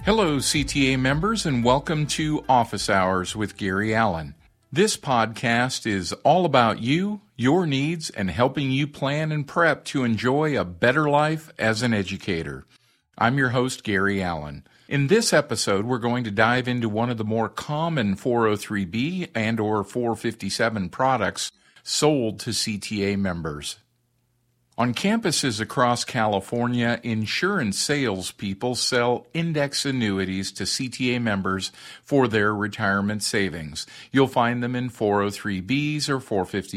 Hello, CTA members, and welcome to Office Hours with Gary Allen. This podcast is all about you, your needs, and helping you plan and prep to enjoy a better life as an educator. I'm your host, Gary Allen. In this episode, we're going to dive into one of the more common 403B and or 457 products sold to CTA members. On campuses across California, insurance salespeople sell index annuities to CTA members for their retirement savings. You'll find them in 403Bs or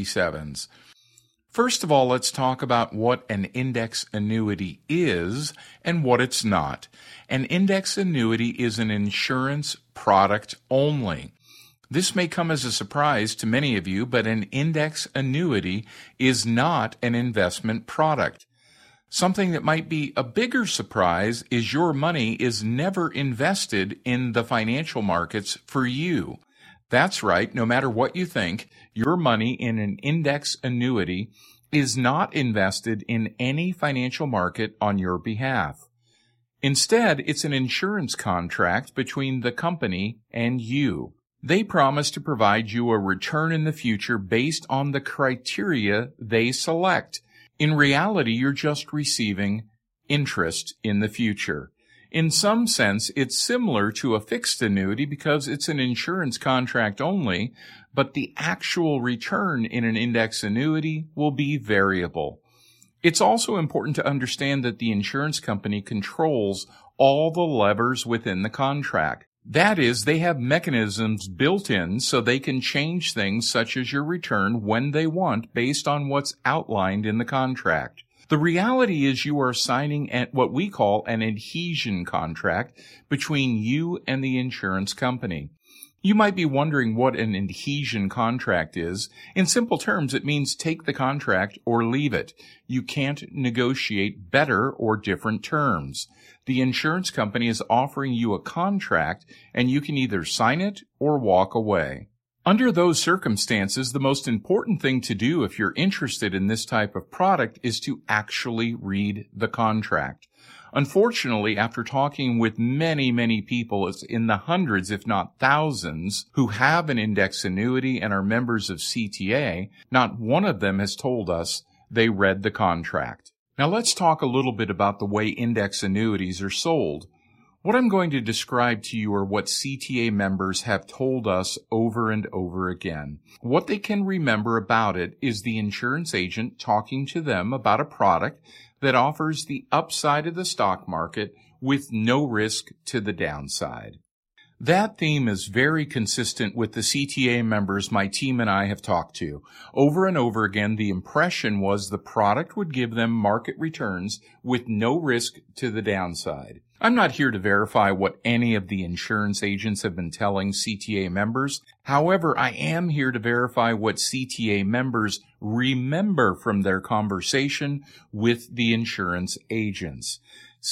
457s. First of all, let's talk about what an index annuity is and what it's not. An index annuity is an insurance product only. This may come as a surprise to many of you, but an index annuity is not an investment product. Something that might be a bigger surprise is your money is never invested in the financial markets for you. That's right, no matter what you think, your money in an index annuity is not invested in any financial market on your behalf. Instead, it's an insurance contract between the company and you. They promise to provide you a return in the future based on the criteria they select. In reality, you're just receiving interest in the future. In some sense, it's similar to a fixed annuity because it's an insurance contract only, but the actual return in an index annuity will be variable. It's also important to understand that the insurance company controls all the levers within the contract. That is, they have mechanisms built in so they can change things such as your return when they want based on what's outlined in the contract. The reality is you are signing what we call an adhesion contract between you and the insurance company. You might be wondering what an adhesion contract is. In simple terms, it means take the contract or leave it. You can't negotiate better or different terms. The insurance company is offering you a contract, and you can either sign it or walk away. Under those circumstances, the most important thing to do if you're interested in this type of product is to actually read the contract. Unfortunately, after talking with many people, it's in the hundreds, if not thousands, who have an index annuity and are members of CTA, not one of them has told us they read the contract. Now let's talk a little bit about the way index annuities are sold. What I'm going to describe to you are what CTA members have told us over and over again. What they can remember about it is the insurance agent talking to them about a product that offers the upside of the stock market with no risk to the downside. That theme is very consistent with the CTA members my team and I have talked to. Over and over again, the impression was the product would give them market returns with no risk to the downside. I'm not here to verify what any of the insurance agents have been telling CTA members. However, I am here to verify what CTA members remember from their conversation with the insurance agents.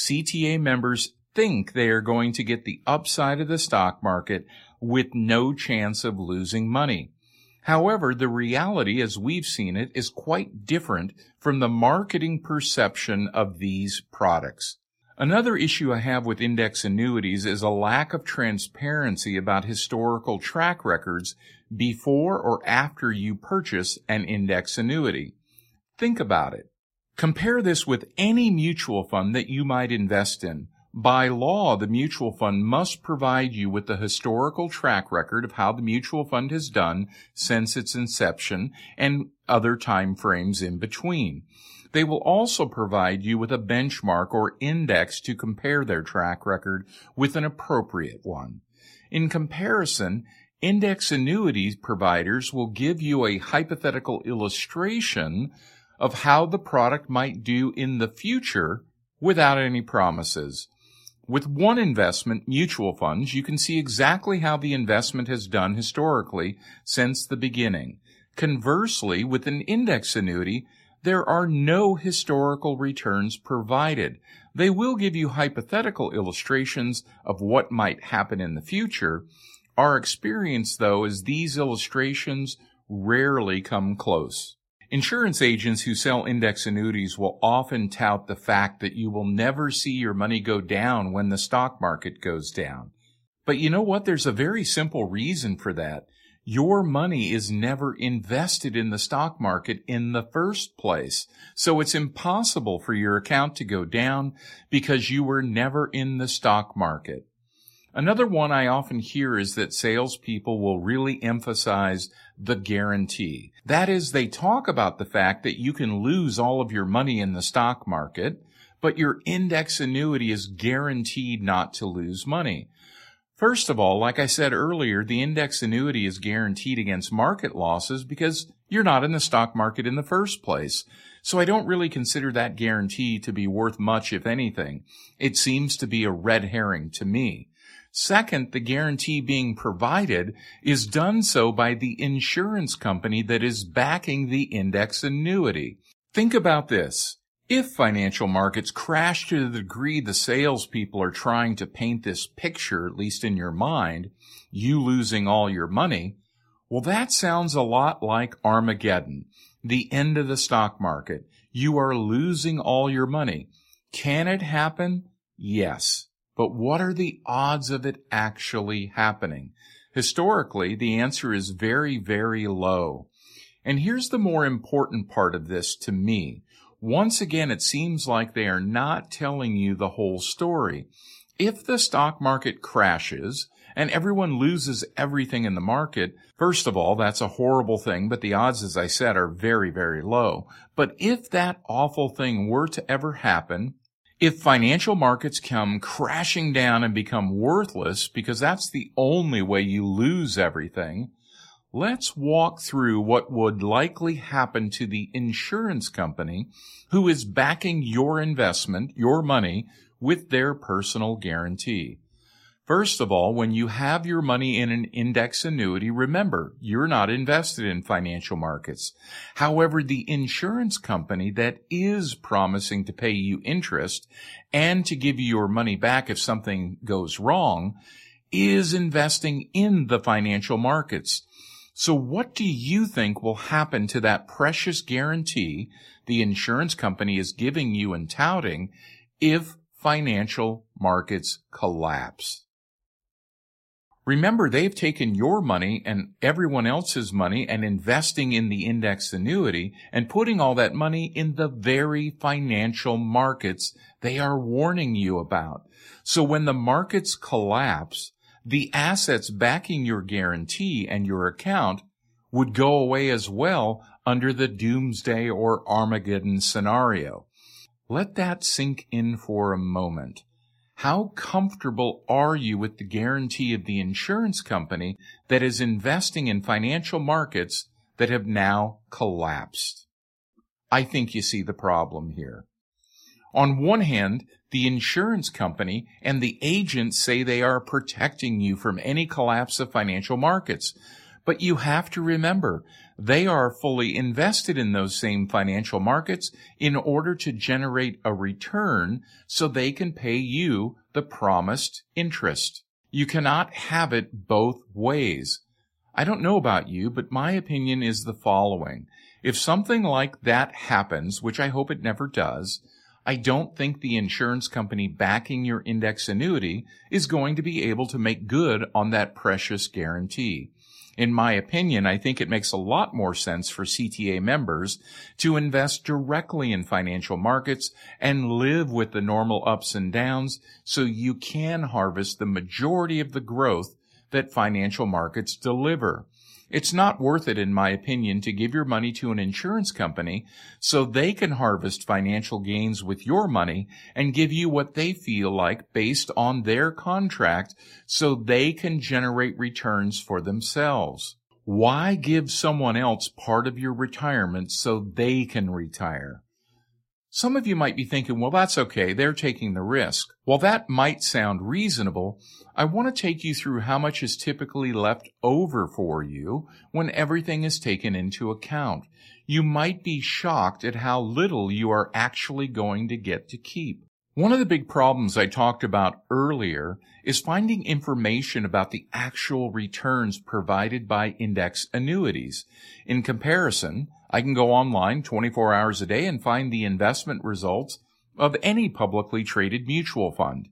CTA members think they are going to get the upside of the stock market with no chance of losing money. However, the reality, as we've seen it, is quite different from the marketing perception of these products. Another issue I have with index annuities is a lack of transparency about historical track records before or after you purchase an index annuity. Think about it. Compare this with any mutual fund that you might invest in. By law, the mutual fund must provide you with the historical track record of how the mutual fund has done since its inception and other time frames in between. They will also provide you with a benchmark or index to compare their track record with an appropriate one. In comparison, index annuities providers will give you a hypothetical illustration of how the product might do in the future without any promises. With one investment, mutual funds, you can see exactly how the investment has done historically since the beginning. Conversely, with an index annuity, there are no historical returns provided. They will give you hypothetical illustrations of what might happen in the future. Our experience, though, is these illustrations rarely come close. Insurance agents who sell index annuities will often tout the fact that you will never see your money go down when the stock market goes down. But you know what? There's a very simple reason for that. Your money is never invested in the stock market in the first place. So it's impossible for your account to go down because you were never in the stock market. Another one I often hear is that salespeople will really emphasize the guarantee. That is, they talk about the fact that you can lose all of your money in the stock market, but your index annuity is guaranteed not to lose money. First of all, like I said earlier, the index annuity is guaranteed against market losses because you're not in the stock market in the first place. So I don't really consider that guarantee to be worth much, if anything. It seems to be a red herring to me. Second, the guarantee being provided is done so by the insurance company that is backing the index annuity. Think about this. If financial markets crash to the degree the salespeople are trying to paint this picture, at least in your mind, you losing all your money, well, that sounds a lot like Armageddon, the end of the stock market. You are losing all your money. Can it happen? Yes. But what are the odds of it actually happening? Historically, the answer is very, very low. And here's the more important part of this to me. Once again, it seems like they are not telling you the whole story. If the stock market crashes and everyone loses everything in the market, first of all, that's a horrible thing, but the odds, as I said, are very, very low. But if that awful thing were to ever happen, if financial markets come crashing down and become worthless, because that's the only way you lose everything, let's walk through what would likely happen to the insurance company who is backing your investment, your money, with their personal guarantee. First of all, when you have your money in an index annuity, remember, you're not invested in financial markets. However, the insurance company that is promising to pay you interest and to give you your money back if something goes wrong is investing in the financial markets. So what do you think will happen to that precious guarantee the insurance company is giving you and touting if financial markets collapse? Remember, they've taken your money and everyone else's money and investing in the index annuity and putting all that money in the very financial markets they are warning you about. So when the markets collapse, the assets backing your guarantee and your account would go away as well under the doomsday or Armageddon scenario. Let that sink in for a moment. How comfortable are you with the guarantee of the insurance company that is investing in financial markets that have now collapsed? I think you see the problem here. On one hand, the insurance company and the agent say they are protecting you from any collapse of financial markets. But you have to remember, they are fully invested in those same financial markets in order to generate a return so they can pay you the promised interest. You cannot have it both ways. I don't know about you, but my opinion is the following. If something like that happens, which I hope it never does, I don't think the insurance company backing your index annuity is going to be able to make good on that precious guarantee. In my opinion, I think it makes a lot more sense for CTA members to invest directly in financial markets and live with the normal ups and downs so you can harvest the majority of the growth that financial markets deliver. It's not worth it, in my opinion, to give your money to an insurance company so they can harvest financial gains with your money and give you what they feel like based on their contract so they can generate returns for themselves. Why give someone else part of your retirement so they can retire? Some of you might be thinking, well, that's okay, they're taking the risk. While that might sound reasonable, I want to take you through how much is typically left over for you when everything is taken into account. You might be shocked at how little you are actually going to get to keep. One of the big problems I talked about earlier is finding information about the actual returns provided by index annuities. In comparison, I can go online 24 hours a day and find the investment results of any publicly traded mutual fund.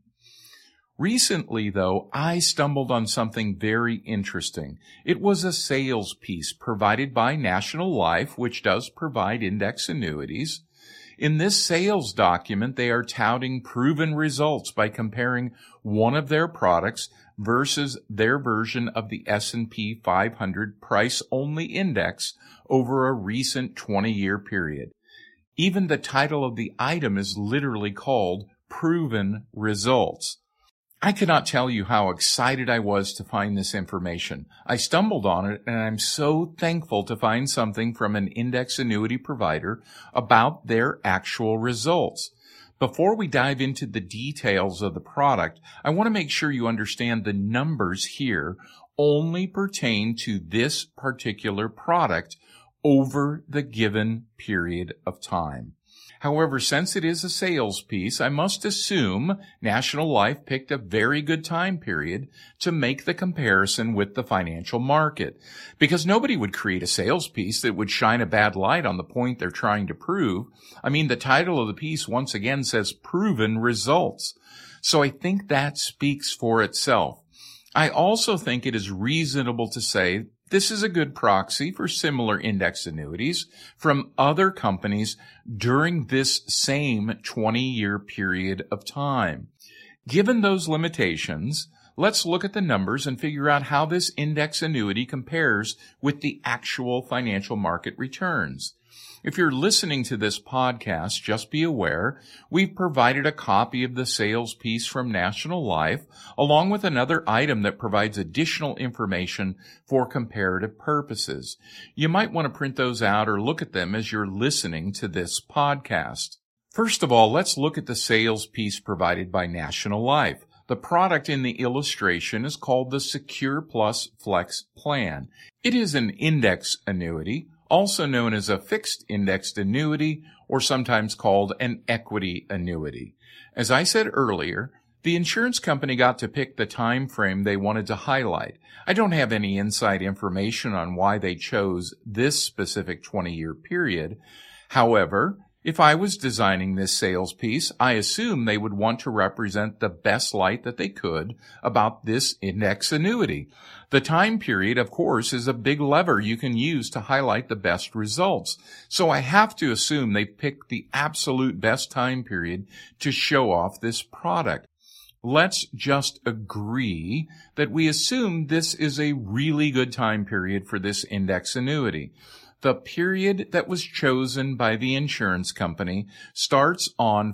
Recently, though, I stumbled on something very interesting. It was a sales piece provided by National Life, which does provide index annuities. In this sales document, they are touting proven results by comparing one of their products versus their version of the S&P 500 price-only index over a recent 20-year period. Even the title of the item is literally called Proven Results. I cannot tell you how excited I was to find this information. I stumbled on it, and I'm so thankful to find something from an index annuity provider about their actual results. Before we dive into the details of the product, I want to make sure you understand the numbers here only pertain to this particular product over the given period of time. However, since it is a sales piece, I must assume National Life picked a very good time period to make the comparison with the financial market, because nobody would create a sales piece that would shine a bad light on the point they're trying to prove. I mean, the title of the piece once again says Proven Results. So I think that speaks for itself. I also think it is reasonable to say this is a good proxy for similar index annuities from other companies during this same 20-year period of time. Given those limitations, let's look at the numbers and figure out how this index annuity compares with the actual financial market returns. If you're listening to this podcast, just be aware we've provided a copy of the sales piece from National Life, along with another item that provides additional information for comparative purposes. You might want to print those out or look at them as you're listening to this podcast. First of all, let's look at the sales piece provided by National Life. The product in the illustration is called the Secure Plus Flex Plan. It is an index annuity, also known as a fixed indexed annuity, or sometimes called an equity annuity. As I said earlier, the insurance company got to pick the time frame they wanted to highlight. I don't have any inside information on why they chose this specific 20-year period. However, if I was designing this sales piece, I assume they would want to represent the best light that they could about this index annuity. The time period, of course, is a big lever you can use to highlight the best results. So I have to assume they picked the absolute best time period to show off this product. Let's just agree that we assume this is a really good time period for this index annuity. The period that was chosen by the insurance company starts on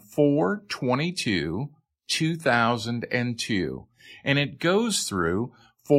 4/22/2002, and it goes through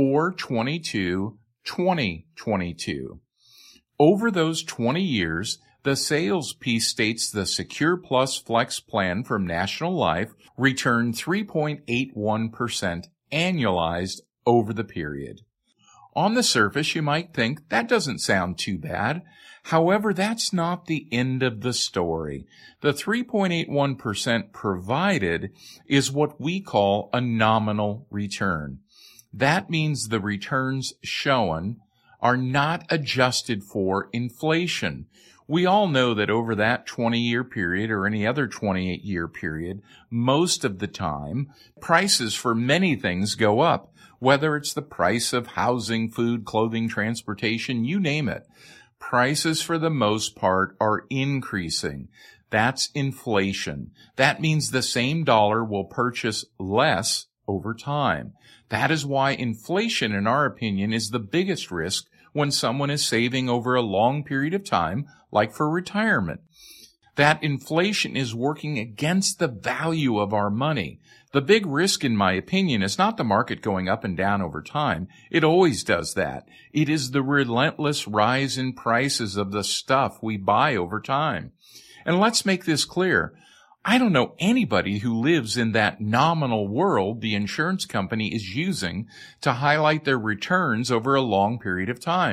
4/22/2022. Over those 20 years, the sales piece states the Secure Plus Flex Plan from National Life returned 3.81% annualized over the period. On the surface, you might think that doesn't sound too bad. However, that's not the end of the story. The 3.81% provided is what we call a nominal return. That means the returns shown are not adjusted for inflation. We all know that over that 20-year period or any other 28-year period, most of the time, prices for many things go up. Whether it's the price of housing, food, clothing, transportation, you name it. Prices for the most part are increasing. That's inflation. That means the same dollar will purchase less over time. That is why inflation, in our opinion, is the biggest risk when someone is saving over a long period of time, like for retirement. That inflation is working against the value of our money. The big risk, in my opinion, is not the market going up and down over time. It always does that. It is the relentless rise in prices of the stuff we buy over time. And let's make this clear. I don't know anybody who lives in that nominal world the insurance company is using to highlight their returns over a long period of time.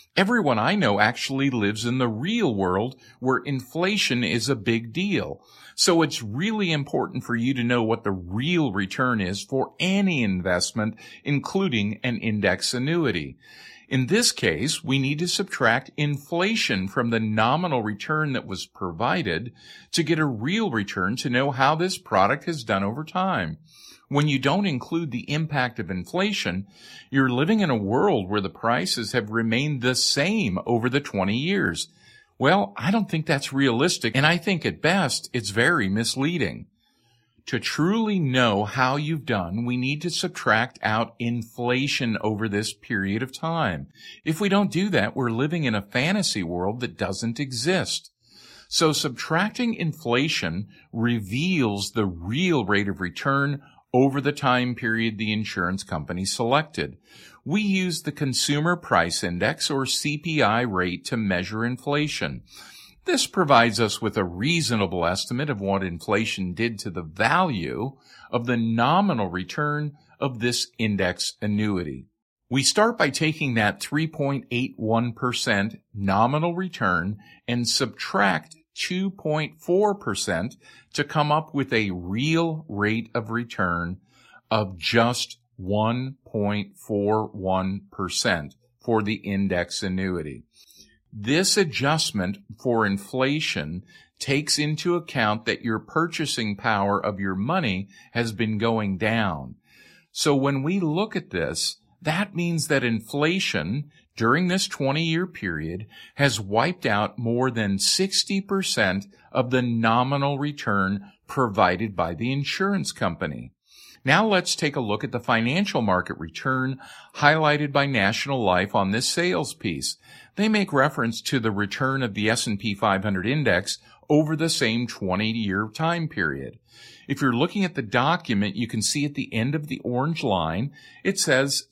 Everyone I know actually lives in the real world where inflation is a big deal. So it's really important for you to know what the real return is for any investment, including an index annuity. In this case, we need to subtract inflation from the nominal return that was provided to get a real return to know how this product has done over time. When you don't include the impact of inflation, you're living in a world where the prices have remained the same over the 20 years. Well, I don't think that's realistic, and I think at best it's very misleading. To truly know how you've done, we need to subtract out inflation over this period of time. If we don't do that, we're living in a fantasy world that doesn't exist. So subtracting inflation reveals the real rate of return over the time period the insurance company selected. We use the Consumer Price Index, or CPI rate, to measure inflation. This provides us with a reasonable estimate of what inflation did to the value of the nominal return of this index annuity. We start by taking that 3.81% nominal return and subtract 2.4% to come up with a real rate of return of just 1.41% for the index annuity. This adjustment for inflation takes into account that your purchasing power of your money has been going down. So when we look at this, that means that inflation during this 20-year period has wiped out more than 60% of the nominal return provided by the insurance company. Now let's take a look at the financial market return highlighted by National Life on this sales piece. They make reference to the return of the S&P 500 index over the same 20-year time period. If you're looking at the document, you can see at the end of the orange line, it says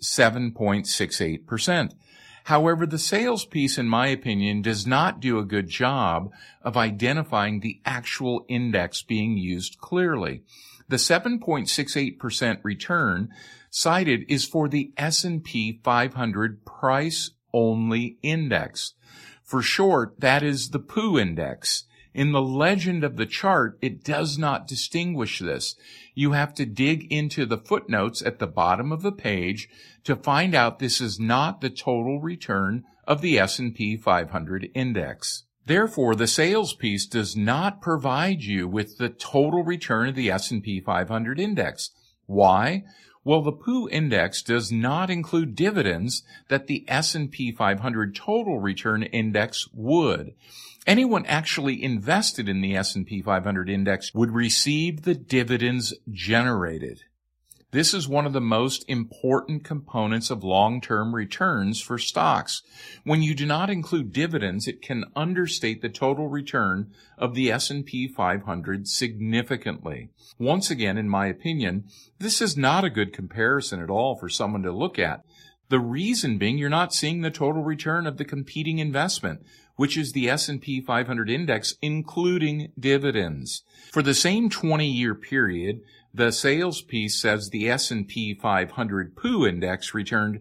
7.68%. However, the sales piece, in my opinion, does not do a good job of identifying the actual index being used clearly. The 7.68% return cited is for the S&P 500 price-only index. For short, that is the POO index. In the legend of the chart, it does not distinguish this. You have to dig into the footnotes at the bottom of the page to find out this is not the total return of the S&P 500 index. Therefore, the sales piece does not provide you with the total return of the S&P 500 index. Why? Well, the POO index does not include dividends that the S&P 500 total return index would. Anyone actually invested in the S&P 500 index would receive the dividends generated. This is one of the most important components of long-term returns for stocks. When you do not include dividends, it can understate the total return of the S&P 500 significantly. Once again, in my opinion, this is not a good comparison at all for someone to look at. The reason being you're not seeing the total return of the competing investment, which is the S&P 500 index, including dividends. For the same 20-year period, the sales piece says the S&P 500 POO index returned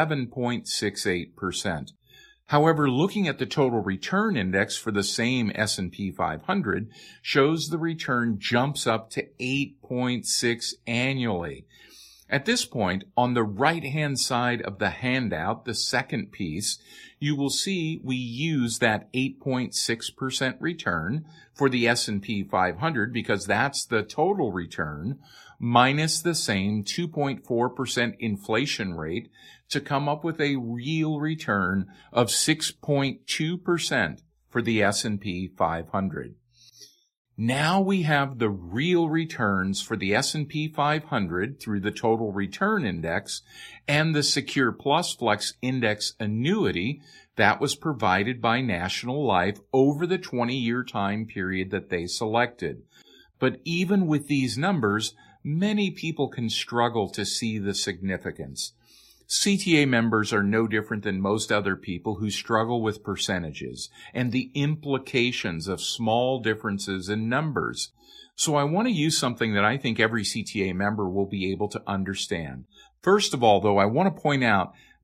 7.68%. However, looking at the total return index for the same S&P 500 shows the return jumps up to 8.6 annually. At this point, on the right-hand side of the handout, the second piece, you will see we use that 8.6% return for the S&P 500 because that's the total return, minus the same 2.4% inflation rate to come up with a real return of 6.2% for the S&P 500. Now we have the real returns for the S&P 500 through the total return index and the Secure Plus Flex Index annuity that was provided by National Life over the 20-year time period that they selected. But even with these numbers, many people can struggle to see the significance. CTA members are no different than most other people who struggle with percentages and the implications of small differences in numbers. So I want to use something that I think every CTA member will be able to understand. First of all, though, I want to point out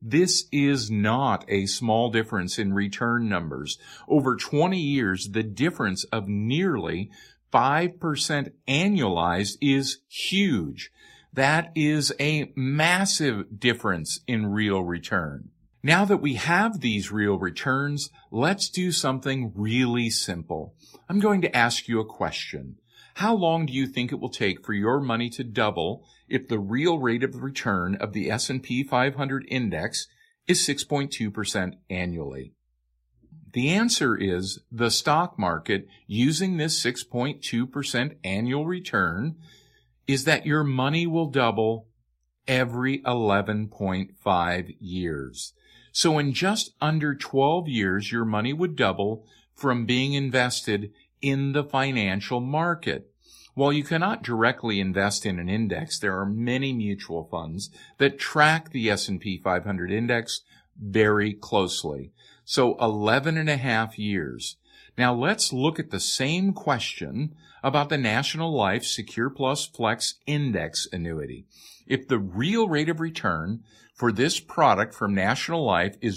This is not a small difference in return numbers. Over 20 years, the difference of nearly 5% annualized is huge. That is a massive difference in real return. Now that we have these real returns, let's do something really simple. I'm going to ask you a question. How long do you think it will take for your money to double if the real rate of return of the S&P 500 index is 6.2% annually? The answer is the stock market, using this 6.2% annual return, is that your money will double every 11.5 years. So in just under 12 years, your money would double from being invested in the financial market. While you cannot directly invest in an index, there are many mutual funds that track the S&P 500 index very closely. So 11.5 years. Now let's look at the same question about the National Life Secure Plus Flex Index Annuity. If the real rate of return for this product from National Life is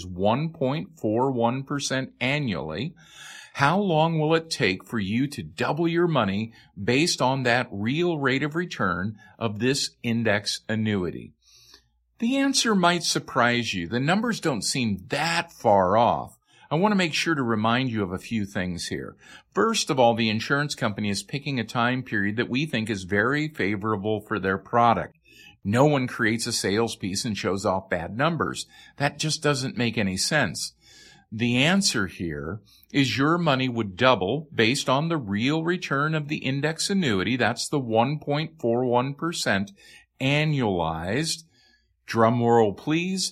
1.41% annually, how long will it take for you to double your money based on that real rate of return of this index annuity? The answer might surprise you. The numbers don't seem that far off. I want to make sure to remind you of a few things here. First of all, the insurance company is picking a time period that we think is very favorable for their product. No one creates a sales piece and shows off bad numbers. That just doesn't make any sense. The answer here is your money would double based on the real return of the index annuity. That's the 1.41% annualized. Drum roll, please.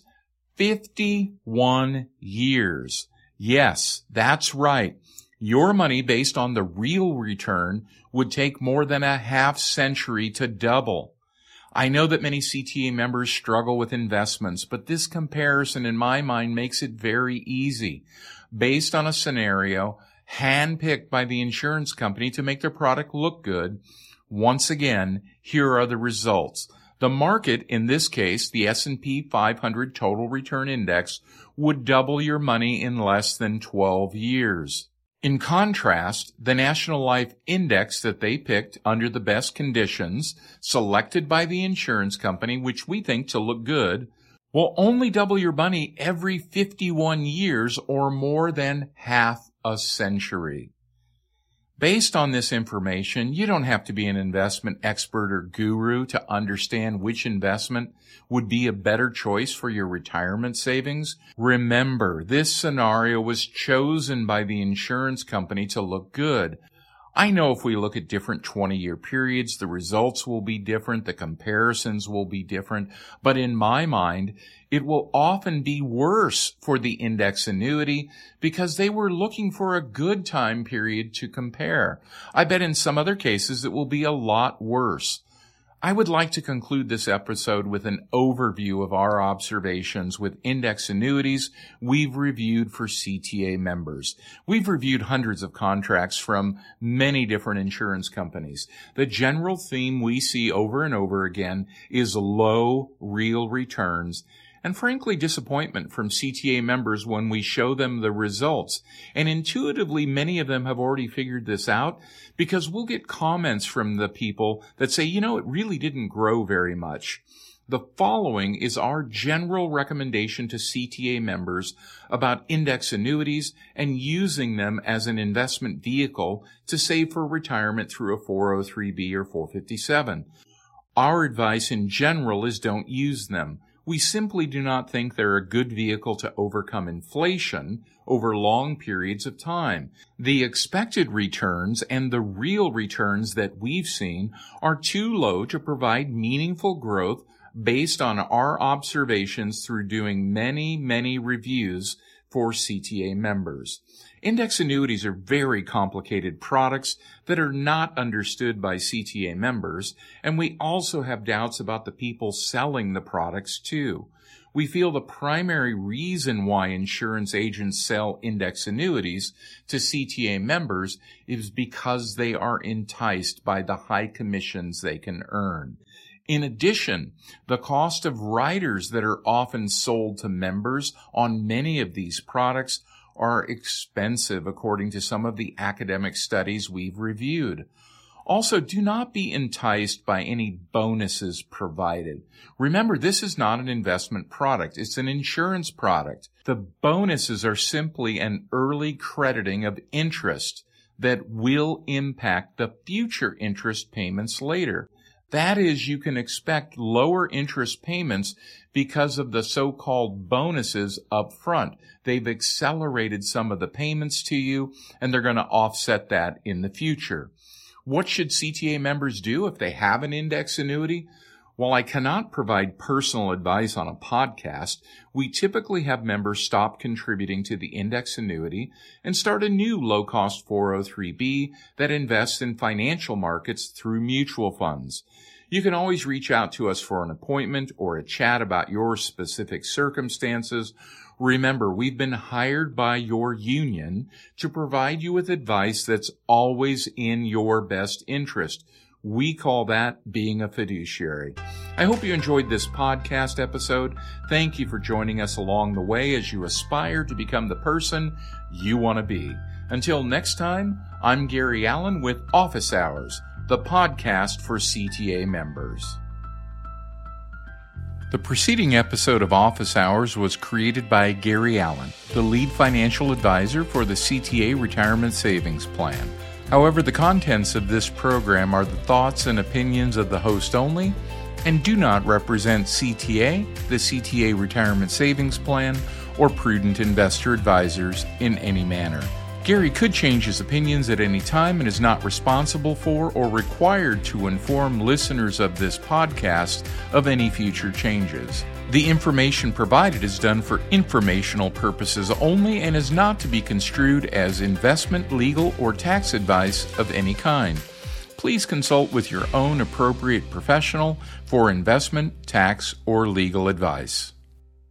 51 years. Yes, that's right. Your money based on the real return would take more than a half century to double. I know that many CTA members struggle with investments, but this comparison in my mind makes it very easy. Based on a scenario handpicked by the insurance company to make their product look good, once again, here are the results. The market, in this case, the S&P 500 Total Return Index, would double your money in less than 12 years. In contrast, the National Life Index that they picked under the best conditions, selected by the insurance company, which we think to look good, will only double your money every 51 years or more than half a century. Based on this information, you don't have to be an investment expert or guru to understand which investment would be a better choice for your retirement savings. Remember, this scenario was chosen by the insurance company to look good. I know if we look at different 20-year periods, the results will be different, the comparisons will be different, but in my mind, it will often be worse for the index annuity because they were looking for a good time period to compare. I bet in some other cases it will be a lot worse. I would like to conclude this episode with an overview of our observations with index annuities we've reviewed for CTA members. We've reviewed hundreds of contracts from many different insurance companies. The general theme we see over and over again is low real returns and frankly disappointment from CTA members when we show them the results. And intuitively, many of them have already figured this out because we'll get comments from the people that say, it really didn't grow very much. The following is our general recommendation to CTA members about index annuities and using them as an investment vehicle to save for retirement through a 403B or 457. Our advice in general is don't use them. We simply do not think they're a good vehicle to overcome inflation over long periods of time. The expected returns and the real returns that we've seen are too low to provide meaningful growth based on our observations through doing many, many reviews for CTA members. Index annuities are very complicated products that are not understood by CTA members, and we also have doubts about the people selling the products too. We feel the primary reason why insurance agents sell index annuities to CTA members is because they are enticed by the high commissions they can earn. In addition, the cost of riders that are often sold to members on many of these products are expensive according to some of the academic studies we've reviewed. Also, do not be enticed by any bonuses provided. Remember, this is not an investment product. It's an insurance product. The bonuses are simply an early crediting of interest that will impact the future interest payments later. That is, you can expect lower interest payments because of the so-called bonuses up front. They've accelerated some of the payments to you, and they're going to offset that in the future. What should CTA members do if they have an index annuity? While I cannot provide personal advice on a podcast, we typically have members stop contributing to the index annuity and start a new low-cost 403b that invests in financial markets through mutual funds. You can always reach out to us for an appointment or a chat about your specific circumstances. Remember, we've been hired by your union to provide you with advice that's always in your best interest. We call that being a fiduciary. I hope you enjoyed this podcast episode. Thank you for joining us along the way as you aspire to become the person you want to be. Until next time, I'm Gary Allen with Office Hours, the podcast for CTA members. The preceding episode of Office Hours was created by Gary Allen, the lead financial advisor for the CTA Retirement Savings Plan. However, the contents of this program are the thoughts and opinions of the host only and do not represent CTA, the CTA Retirement Savings Plan, or Prudent Investor Advisors in any manner. Gary could change his opinions at any time and is not responsible for or required to inform listeners of this podcast of any future changes. The information provided is done for informational purposes only and is not to be construed as investment, legal, or tax advice of any kind. Please consult with your own appropriate professional for investment, tax, or legal advice.